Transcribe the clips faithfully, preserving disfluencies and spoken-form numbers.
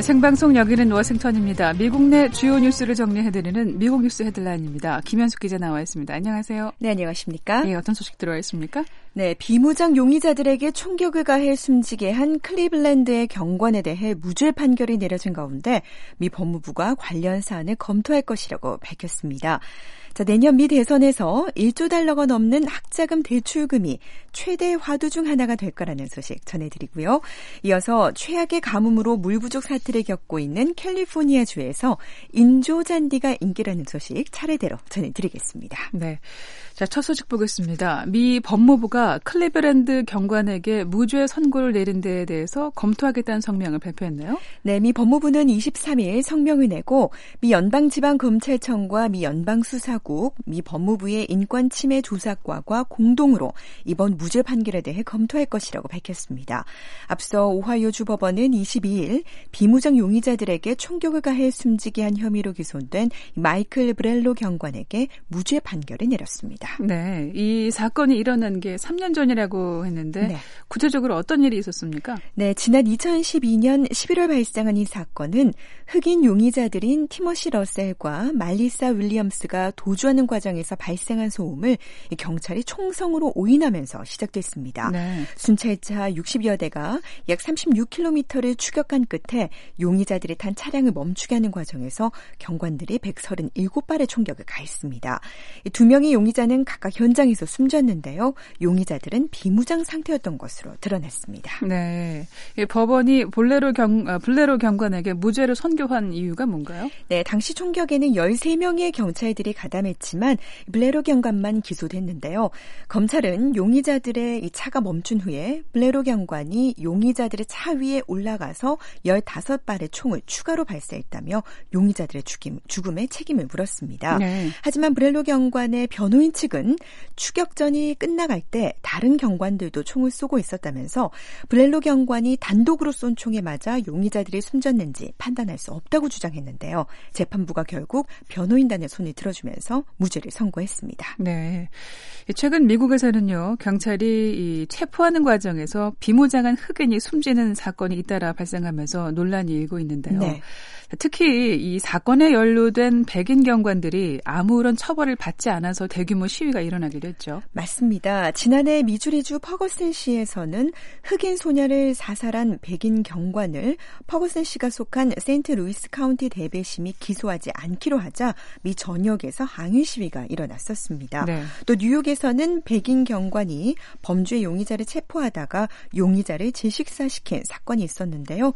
생방송 여기는 워싱턴입니다. 미국 내 주요 뉴스를 정리해드리는 미국 뉴스 헤드라인입니다. 김현숙 기자 나와 있습니다. 안녕하세요. 네, 안녕하십니까? 네, 어떤 소식 들어와 있습니까? 네, 비무장 용의자들에게 총격을 가해 숨지게 한 클리블랜드의 경관에 대해 무죄 판결이 내려진 가운데 미 법무부가 관련 사안을 검토할 것이라고 밝혔습니다. 자, 내년 미 대선에서 일조 달러가 넘는 학자금 대출금이 최대 화두 중 하나가 될 거라는 소식 전해드리고요. 이어서 최악의 가뭄으로 물 부족 사태를 겪고 있는 캘리포니아주에서 인조잔디가 인기라는 소식 차례대로 전해드리겠습니다. 네. 자, 첫 소식 보겠습니다. 미 법무부가 클리블랜드 경관에게 무죄 선고를 내린 데에 대해서 검토하겠다는 성명을 발표했네요. 네, 미 법무부는 이십삼일 성명을 내고 미 연방지방검찰청과 미 연방수사국, 미 법무부의 인권침해조사과가 공동으로 이번 무죄 판결에 대해 검토할 것이라고 밝혔습니다. 앞서 오하이오주 법원은 이십이일 비무장 용의자들에게 총격을 가해 숨지게 한 혐의로 기소된 마이클 브렐로 경관에게 무죄 판결을 내렸습니다. 네, 이 사건이 일어난 게 삼 년 전이라고 했는데 네. 구체적으로 어떤 일이 있었습니까? 네, 지난 이천십이년 십일월 발생한 이 사건은 흑인 용의자들인 티머시 러셀과 말리사 윌리엄스가 도주하는 과정에서 발생한 소음을 경찰이 총성으로 오인하면서 시작됐습니다. 네. 순찰차 육십여 대가 약 삼십육 킬로미터를 추격한 끝에 용의자들이 탄 차량을 멈추게 하는 과정에서 경관들이 백삼십칠 발의 총격을 가했습니다. 두 명의 용의자는 각각 현장에서 숨졌는데요. 용의자들은 비무장 상태였던 것으로 드러났습니다. 네, 법원이 볼레로 경, 블레로 경관에게 무죄를 선고한 이유가 뭔가요? 네, 당시 총격에는 열세 명의 경찰들이 가담했지만 블레로 경관만 기소됐는데요. 검찰은 용의자들의 이 차가 멈춘 후에 블레로 경관이 용의자들의 차 위에 올라가서 열다섯 발의 총을 추가로 발사했다며 용의자들의 죽임, 죽음에 책임을 물었습니다. 네. 하지만 블레로 경관의 변호인 측은 추격전이 끝나갈 때 다른 경관들도 총을 쏘고 있었다면서 블렐로 경관이 단독으로 쏜 총에 맞아 용의자들이 숨졌는지 판단할 수 없다고 주장했는데요. 재판부가 결국 변호인단의 손을 들어주면서 무죄를 선고했습니다. 네, 최근 미국에서는요, 경찰이 이 체포하는 과정에서 비무장한 흑인이 숨지는 사건이 잇따라 발생하면서 논란이 일고 있는데요. 네. 특히 이 사건에 연루된 백인 경관들이 아무런 처벌을 받지 않아서 대규모 시위가 일어나기도 했죠. 맞습니다. 지난해 미주리주 퍼거슨시에서는 흑인 소녀를 사살한 백인 경관을 퍼거슨시가 속한 세인트루이스 카운티 대배심이 기소하지 않기로 하자 미 전역에서 항의 시위가 일어났었습니다. 네. 또 뉴욕에서는 백인 경관이 범죄 용의자를 체포하다가 용의자를 질식사시킨 사건이 있었는데요.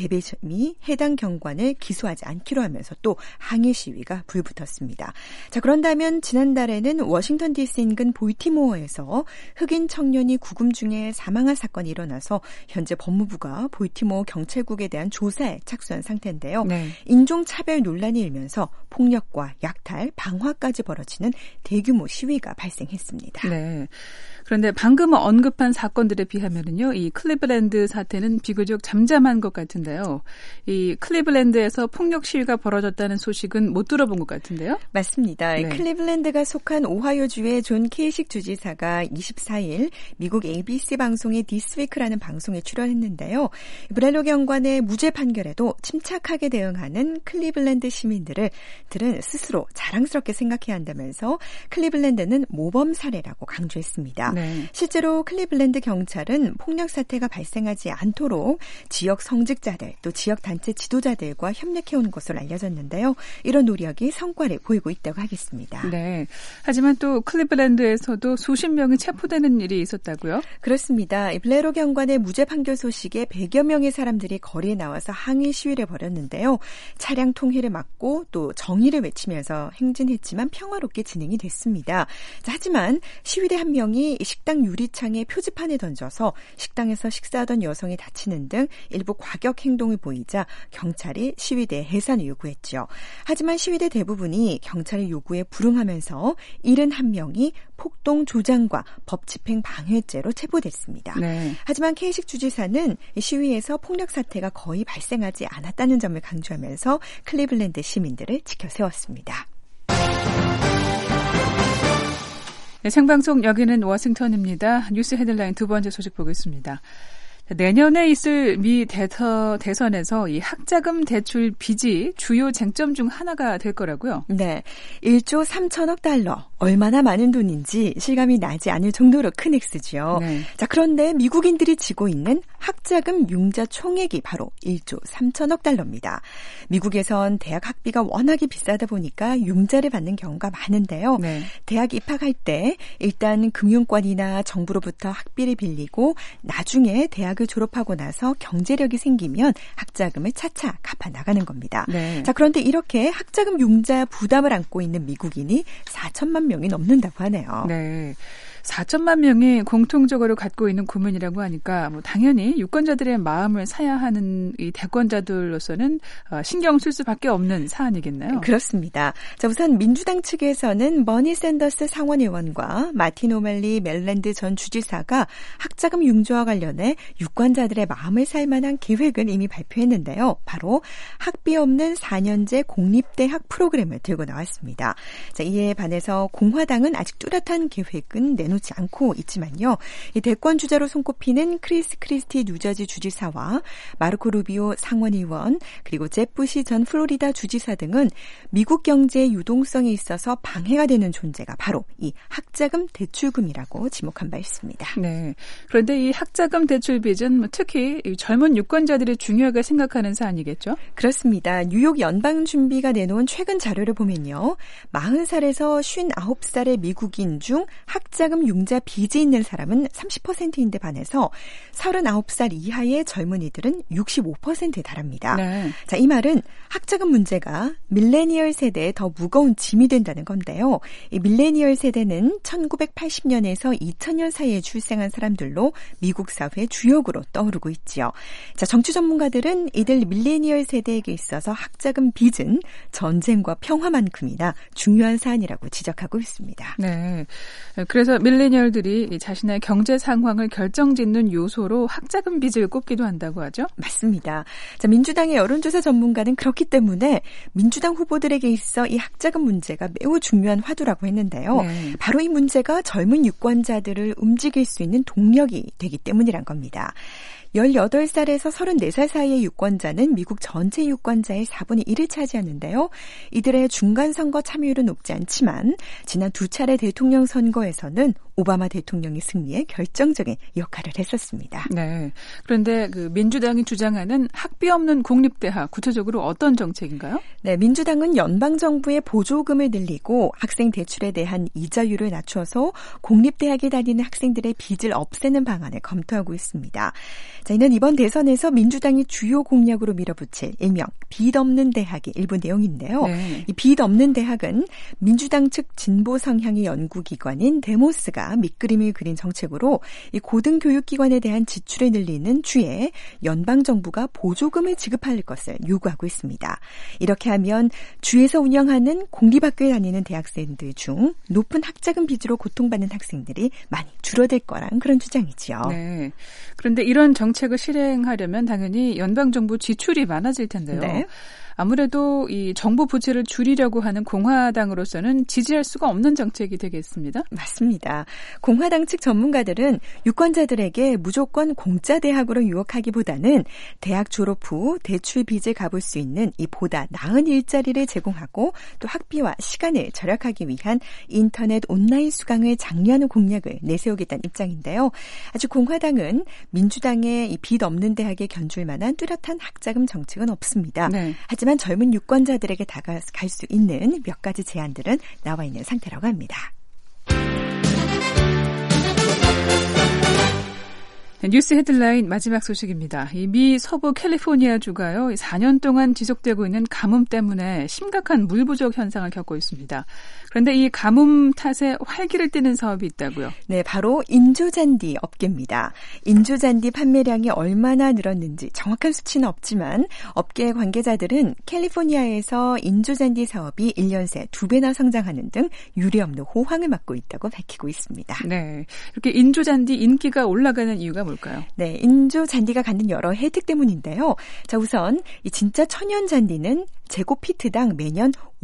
대배심이 해당 경관을 기소하지 않기로 하면서 또 항의 시위가 불붙었습니다. 자, 그런다면 지난달에는 워싱턴 디씨 인근 볼티모어에서 흑인 청년이 구금 중에 사망한 사건이 일어나서 현재 법무부가 볼티모어 경찰국에 대한 조사에 착수한 상태인데요. 네. 인종차별 논란이 일면서 폭력과 약탈, 방화까지 벌어지는 대규모 시위가 발생했습니다. 네. 그런데 방금 언급한 사건들에 비하면은요, 이 클리블랜드 사태는 비교적 잠잠한 것 같은데요. 이 클리블랜드에서 폭력 시위가 벌어졌다는 소식은 못 들어본 것 같은데요. 맞습니다. 네. 클리블랜드가 속한 오하이오주의 존 케이식 주지사가 이십사일 미국 에이비씨 방송의 디스위크라는 방송에 출연했는데요. 브렐로 경관의 무죄 판결에도 침착하게 대응하는 클리블랜드 시민들을 들은 스스로 자랑스럽게 생각해야 한다면서 클리블랜드는 모범 사례라고 강조했습니다. 네. 실제로 클리블랜드 경찰은 폭력 사태가 발생하지 않도록 지역 성직자들 또 지역 단체 지도자들과 협력해온 것으로 알려졌는데요. 이런 노력이 성과를 보이고 있다고 하겠습니다. 네. 하지만 또 클리블랜드에서도 수십 명이 체포되는 일이 있었다고요? 그렇습니다. 블레로 경관의 무죄 판결 소식에 백여 명의 사람들이 거리에 나와서 항의 시위를 벌였는데요. 차량 통행을 막고 또 정의를 외치면서 행진했지만 평화롭게 진행이 됐습니다. 자, 하지만 시위대 한 명이 식당 유리창에 표지판을 던져서 식당에서 식사하던 여성이 다치는 등 일부 과격 행동을 보이자 경찰이 시위대 해산을 요구했죠. 하지만 시위대 대부분이 경찰의 요구에 불응하면서 칠십일 명이 폭동 조장과 법집행 방해죄로 체포됐습니다. 네. 하지만 케이식 주지사는 시위에서 폭력 사태가 거의 발생하지 않았다는 점을 강조하면서 클리블랜드 시민들을 지켜세웠습니다. 네, 생방송 여기는 워싱턴입니다. 뉴스 헤드라인 두 번째 소식 보겠습니다. 내년에 있을 미 대서, 대선에서 이 학자금 대출 빚이 주요 쟁점 중 하나가 될 거라고요? 네. 일조 삼천억 달러. 얼마나 많은 돈인지 실감이 나지 않을 정도로 큰 액수죠. 네. 자, 그런데 미국인들이 지고 있는 학자금 융자 총액이 바로 일조 삼천억 달러입니다. 미국에선 대학 학비가 워낙에 비싸다 보니까 융자를 받는 경우가 많은데요. 네. 대학 입학할 때 일단 금융권이나 정부로부터 학비를 빌리고 나중에 대학을 졸업하고 나서 경제력이 생기면 학자금을 차차 갚아 나가는 겁니다. 네. 자, 그런데 이렇게 학자금 융자 부담을 안고 있는 미국인이 사천만 명이 넘는다고 하네요. 네. 사천만 명이 공통적으로 갖고 있는 고민이라고 하니까 뭐 당연히 유권자들의 마음을 사야 하는 이 대권자들로서는 신경 쓸 수밖에 없는 사안이겠네요. 그렇습니다. 자, 우선 민주당 측에서는 버니 샌더스 상원 의원과 마틴 오멜리 멜랜드 전 주지사가 학자금 융자와 관련해 유권자들의 마음을 살 만한 계획을 이미 발표했는데요. 바로 학비 없는 사 년제 공립대학 프로그램을 들고 나왔습니다. 자, 이에 반해서 공화당은 아직 뚜렷한 계획은 내놓 놓지 않고 있지만요. 이 대권 주자로 손꼽히는 크리스 크리스티 뉴저지 주지사와 마르코 루비오 상원의원 그리고 잽 부시 전 플로리다 주지사 등은 미국 경제의 유동성에 있어서 방해가 되는 존재가 바로 이 학자금 대출금이라고 지목한 바 있습니다. 네. 그런데 이 학자금 대출 빚은 특히 젊은 유권자들이 중요하게 생각하는 사안이겠죠? 그렇습니다. 뉴욕 연방준비가 내놓은 최근 자료를 보면요. 마흔 살에서 쉰아홉 살의 미국인 중 학자금 융자 빚이 있는 사람은 삼십 퍼센트인데 반해서 서른아홉 살 이하의 젊은이들은 육십오 퍼센트에 달합니다. 네. 자, 이 말은 학자금 문제가 밀레니얼 세대에 더 무거운 짐이 된다는 건데요. 이 밀레니얼 세대는 천구백팔십 년에서 이천 년 사이에 출생한 사람들로 미국 사회의 주역으로 떠오르고 있지요. 자, 정치 전문가들은 이들 밀레니얼 세대에게 있어서 학자금 빚은 전쟁과 평화만큼이나 중요한 사안이라고 지적하고 있습니다. 네. 그래서 밀레니얼들이 자신의 경제 상황을 결정짓는 요소로 학자금 빚을 꼽기도 한다고 하죠? 맞습니다. 자, 민주당의 여론조사 전문가는 그렇기 때문에 민주당 후보들에게 있어 이 학자금 문제가 매우 중요한 화두라고 했는데요. 네. 바로 이 문제가 젊은 유권자들을 움직일 수 있는 동력이 되기 때문이란 겁니다. 열여덟 살에서 서른네 살 사이의 유권자는 미국 전체 유권자의 사분의 일을 차지하는데요. 이들의 중간선거 참여율은 높지 않지만 지난 두 차례 대통령 선거에서는 오바마 대통령의 승리에 결정적인 역할을 했었습니다. 네. 그런데 그 민주당이 주장하는 학비 없는 공립대학, 구체적으로 어떤 정책인가요? 네, 민주당은 연방정부의 보조금을 늘리고 학생 대출에 대한 이자율을 낮춰서 공립대학에 다니는 학생들의 빚을 없애는 방안을 검토하고 있습니다. 자, 이는 이번 대선에서 민주당이 주요 공약으로 밀어붙일 일명 빚 없는 대학의 일부 내용인데요. 네. 이 빚 없는 대학은 민주당 측 진보 성향의 연구기관인 데모스가 밑그림을 그린 정책으로 이 고등교육기관에 대한 지출을 늘리는 주에 연방정부가 보조금을 지급할 것을 요구하고 있습니다. 이렇게 하면 주에서 운영하는 공립학교에 다니는 대학생들 중 높은 학자금 빚으로 고통받는 학생들이 많이 줄어들 거란 그런 주장이지요. 네. 그런데 이런 정책을 실행하려면 당연히 연방정부 지출이 많아질 텐데요. 네. 아무래도 이 정부 부채를 줄이려고 하는 공화당으로서는 지지할 수가 없는 정책이 되겠습니다. 맞습니다. 공화당 측 전문가들은 유권자들에게 무조건 공짜 대학으로 유혹하기보다는 대학 졸업 후 대출 빚을 갚을 수 있는 이 보다 나은 일자리를 제공하고 또 학비와 시간을 절약하기 위한 인터넷 온라인 수강을 장려하는 공약을 내세우겠다는 입장인데요. 아직 공화당은 민주당의 이 빚 없는 대학에 견줄 만한 뚜렷한 학자금 정책은 없습니다. 네. 하지만 하지만 젊은 유권자들에게 다가갈 수 있는 몇 가지 제안들은 나와 있는 상태라고 합니다. 뉴스 헤드라인 마지막 소식입니다. 이 미 서부 캘리포니아주가요, 사 년 동안 지속되고 있는 가뭄 때문에 심각한 물 부족 현상을 겪고 있습니다. 그런데 이 가뭄 탓에 활기를 띠는 사업이 있다고요? 네, 바로 인조잔디 업계입니다. 인조잔디 판매량이 얼마나 늘었는지 정확한 수치는 없지만 업계 관계자들은 캘리포니아에서 인조잔디 사업이 일 년 새 두 배나 성장하는 등 유례없는 호황을 맞고 있다고 밝히고 있습니다. 네, 이렇게 인조잔디 인기가 올라가는 이유가 뭘까요? 네, 인조 잔디가 갖는 여러 혜택 때문인데요. 자, 우선 이 진짜 천연 잔디는 제곱피트당 매년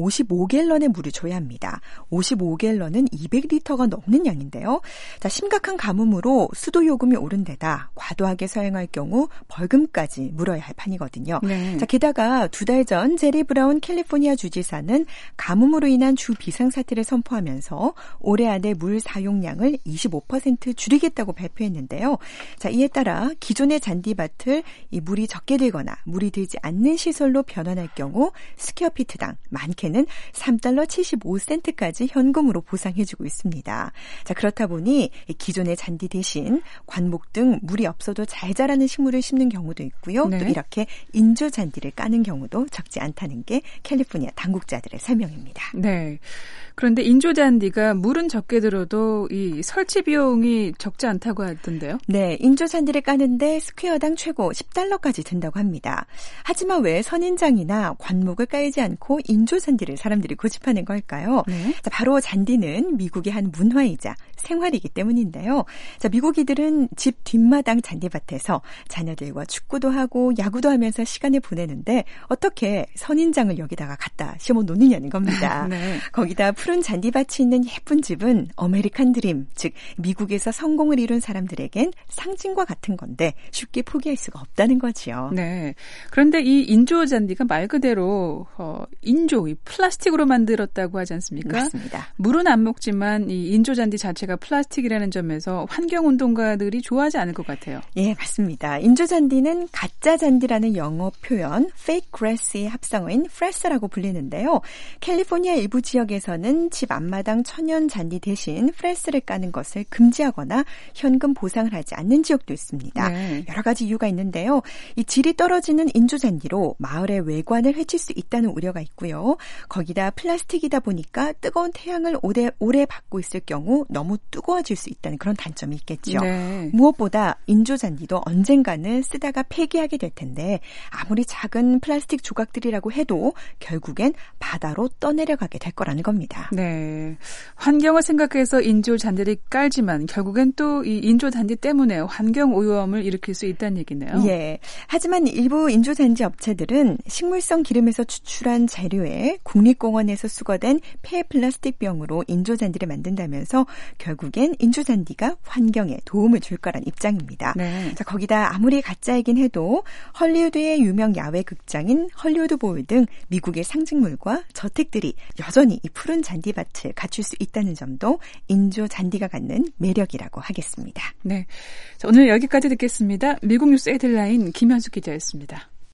오십오 갤런의 물을 줘야 합니다. 오십오 갤런은 이백 리터가 넘는 양인데요. 자, 심각한 가뭄으로 수도 요금이 오른 데다 과도하게 사용할 경우 벌금까지 물어야 할 판이거든요. 네. 자, 게다가 두 달 전 제리 브라운 캘리포니아 주지사는 가뭄으로 인한 주 비상사태를 선포하면서 올해 안에 물 사용량을 이십오 퍼센트 줄이겠다고 발표했는데요. 자, 이에 따라 기존의 잔디밭을 이 물이 적게 들거나 물이 들지 않는 시설로 변환할 경우 스퀘어피트당 많게는 삼 달러 칠십오 센트까지 현금으로 보상해주고 있습니다. 자, 그렇다 보니 기존의 잔디 대신 관목 등 물이 없어도 잘 자라는 식물을 심는 경우도 있고요. 네. 또 이렇게 인조 잔디를 까는 경우도 적지 않다는 게 캘리포니아 당국자들의 설명입니다. 네. 그런데 인조 잔디가 물은 적게 들어도 이 설치 비용이 적지 않다고 하던데요? 네, 인조 잔디를 까는데 스퀘어당 최고 십 달러까지 든다고 합니다. 하지만 왜 선인장이나 관목을 깔지 않고 인조 잔디를 사람들이 고집하는 걸까요? 네. 자, 바로 잔디는 미국의 한 문화이자 생활이기 때문인데요. 자, 미국이들은 집 뒷마당 잔디밭에서 자녀들과 축구도 하고 야구도 하면서 시간을 보내는데 어떻게 선인장을 여기다가 갖다 심어 놓느냐는 겁니다. 네. 거기다 푸른 잔디밭이 있는 예쁜 집은 아메리칸 드림, 즉 미국에서 성공을 이룬 사람들에겐 상징과 같은 건데 쉽게 포기할 수가 없다는 거지요. 네. 그런데 이 인조 잔디가 말 그대로 어, 인조, 이 플라스틱으로 만들었다고 하지 않습니까? 맞습니다. 물은 안 먹지만 이 인조 잔디 자체가 플라스틱이라는 점에서 환경운동가들이 좋아하지 않을 것 같아요. 예, 맞습니다. 인조 잔디는 가짜 잔디라는 영어 표현 fake grass의 합성어인 프레스라고 불리는데요. 캘리포니아 일부 지역에서는 집 앞마당 천연 잔디 대신 프레스를 까는 것을 금지하거나 현금 보상을 하지 않는 지역도 있습니다. 네. 여러 가지 이유가 있는데요. 이 질이 떨어지는 인조 잔디로 마을의 외관을 해칠 수 있다는 우려가 있고요. 거기다 플라스틱이다 보니까 뜨거운 태양을 오래, 오래 받고 있을 경우 너무 뜨거워질 수 있다는 그런 단점이 있겠죠. 네. 무엇보다 인조 잔디도 언젠가는 쓰다가 폐기하게 될 텐데 아무리 작은 플라스틱 조각들이라고 해도 결국엔 바다로 떠내려가게 될 거라는 겁니다. 네, 환경을 생각해서 인조 잔디를 깔지만 결국엔 또 이 인조 잔디 때문에 환경 오염을 일으킬 수 있다는 얘기네요. 예. 하지만 일부 인조 잔디 업체들은 식물성 기름에서 추출한 재료에 국립공원에서 수거된 폐 플라스틱 병으로 인조 잔디를 만든다면서 결국엔 인조 잔디가 환경에 도움을 줄 거란 입장입니다. 네. 자, 거기다 아무리 가짜이긴 해도 헐리우드의 유명 야외 극장인 헐리우드 볼 등 미국의 상징물과 저택들이 여전히 이 푸른 잔디밭을 갖출 수 있다는 점도 인조 잔디가 갖는 매력이라고 하겠습니다. 네, 자, 오늘 여기까지 듣겠습니다. 미국 뉴스 헤드라인 김현숙 기자였습니다.